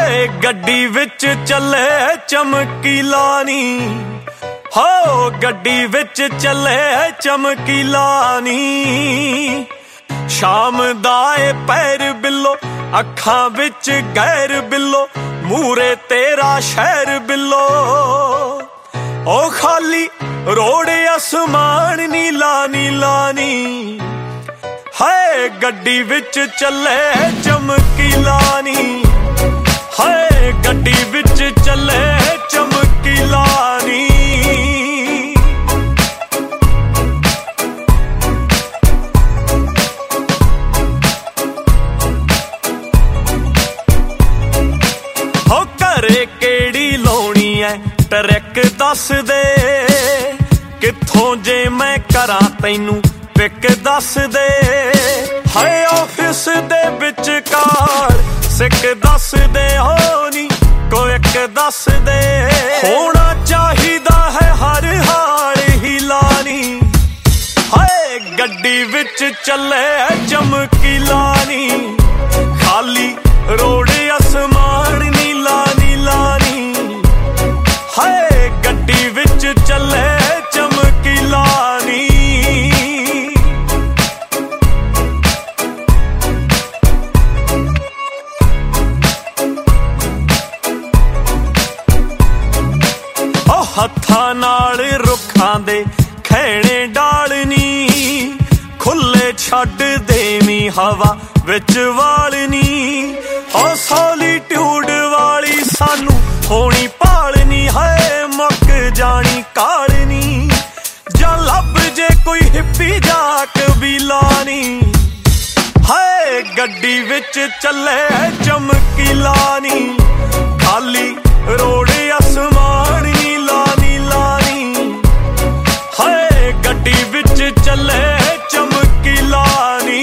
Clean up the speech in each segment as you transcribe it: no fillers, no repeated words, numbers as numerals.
ਹਾਏ ਗੱਡੀ ਵਿੱਚ ਚੱਲੇ ਚਮਕੀਲਾ ਨੀ, ਹੋ ਗੱਡੀ ਵਿੱਚ ਚੱਲੇ ਚਮਕੀਲਾ ਨੀ। ਸ਼ਾਮ ਦਾ ਏ ਪੈਰ ਬਿੱਲੋ, ਅੱਖਾਂ ਵਿੱਚ ਗੈਰ ਬਿੱਲੋ, ਮੂਰੇ ਤੇਰਾ ਸ਼ਹਿਰ ਬਿੱਲੋ। ਉਹ ਖਾਲੀ ਰੋਡ ਅਸਮਾਨ ਨੀਲਾ ਨੀਲਾ ਨੀ, ਹਾਏ ਗੱਡੀ ਵਿੱਚ ਚੱਲੇ ਚਮਕੀਲਾ ਨੀ, ਹਾਏ ਗੱਡੀ ਵਿੱਚ ਚੱਲੇ ਚਮਕੀਲਾ ਨੀ। ਹੋ ਘਰੇ ਕਿਹੜੀ ਲਾਉਣੀ ਐ ਟਰੈਕ ਦੱਸ ਦੇ, ਕਿੱਥੋਂ ਜੇ ਮੈਂ ਕਰਾਂ ਤੈਨੂੰ ਪਿਕ ਦੱਸ ਦੇ। ਹਾਏ ਆਫਿਸ ਦੇ ਵਿਚਕਾਰ ਸਿੱਕ ਦੱਸ ਦੇ, ਹੋ ਨੀ ਕੋਈ ਇੱਕ ਦੱਸ ਦੇ। ਹੋਣਾ ਚਾਹੀਦਾ ਹੈ ਹਰ ਹਾਲ ਹੀਲਾ ਨੀ, ਹਾਏ ਗੱਡੀ ਵਿੱਚ ਚੱਲੇ ਚਮਕੀਲਾ ਨੀ। ਖਾਲੀ ਰੋਡ ਅਸਮਾਨ ਨੀਲਾ ਨੀਲਾ ਨੀ, ਹਾਏ ਗੱਡੀ ਵਿੱਚ ਚੱਲੇ ਚਮਕੀਲਾ ਨੀ। ਹੱਥਾਂ ਨਾਲ ਰੁੱਖਾਂ ਦੇ ਖੈਣੇ ਡਾਲਨੀ, ਖੁੱਲੇ ਛੱਡ ਦੇਵੀਂ ਹਵਾ ਵਿੱਚ ਵਾਲਨੀ। ਹੋ ਸੋਲੀਟਿਊਡ ਵਾਲੀ ਸਾਨੂੰ ਹੋਣੀ ਭਾਲਨੀ, ਹਾਏ ਮੁੱਕ ਜਾਣੀ ਕਾਲਨੀ। ਜਾਂ ਲੱਭ ਜੇ ਕੋਈ ਹਿੱਪੀ ਜਾ ਕਬੀਲਾ ਨੀ, ਹਾਏ ਗੱਡੀ ਵਿੱਚ ਚੱਲੇ ਚਮਕੀਲਾ ਨੀ। ਖਾਲੀ ਰੋਡ ਅਸਮਾਨ ਨੀਲਾ ਨੀਲਾ ਨੀ, ਹਾਏ ਗੱਡੀ ਵਿੱਚ ਚੱਲੇ ਚਮਕੀਲਾ ਨੀ।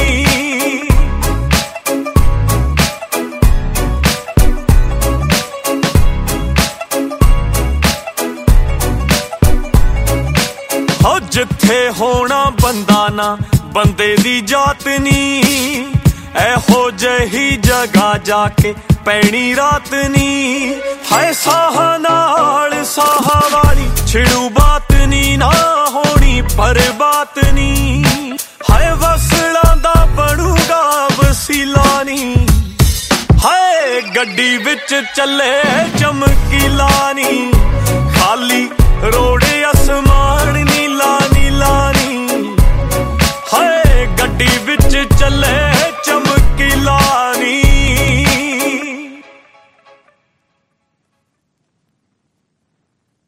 ਹੋ ਜਿੱਥੇ ਹੋਣਾ ਬੰਦਾ ਨਾ ਬੰਦੇ ਦੀ ਜਾਤ ਨੀ, ਇਹੋ ਜਿਹੀ ਜਗ੍ਹਾ ਜਾ ਕੇ ਪੈਣੀ ਰਾਤ ਨੀ। ਹਾਏ ਸਾਹਾਂ ਨਾਲ ਸਾਹਾਂ ਵਾਲੀ ਛਿੜੂ ਬਾਤ ਨੀ, ਨਾ ਹੋਣੀ ਪਰ ਬਾਤ ਨੀ। ਹਾਏ ਵਸਲਾਂ ਦਾ ਬਣੂਗਾ ਵਸੀਲਾ ਨੀ, ਹਾਏ ਗੱਡੀ ਵਿੱਚ ਚੱਲੇ ਚਮਕੀਲਾ ਨੀ। ਖਾਲੀ ਰੋਡ ਅਸਮਾਨ ਨੀਲਾ ਨੀਲਾ ਨੀ, ਹਾਏ ਗੱਡੀ ਵਿੱਚ ਚੱਲੇ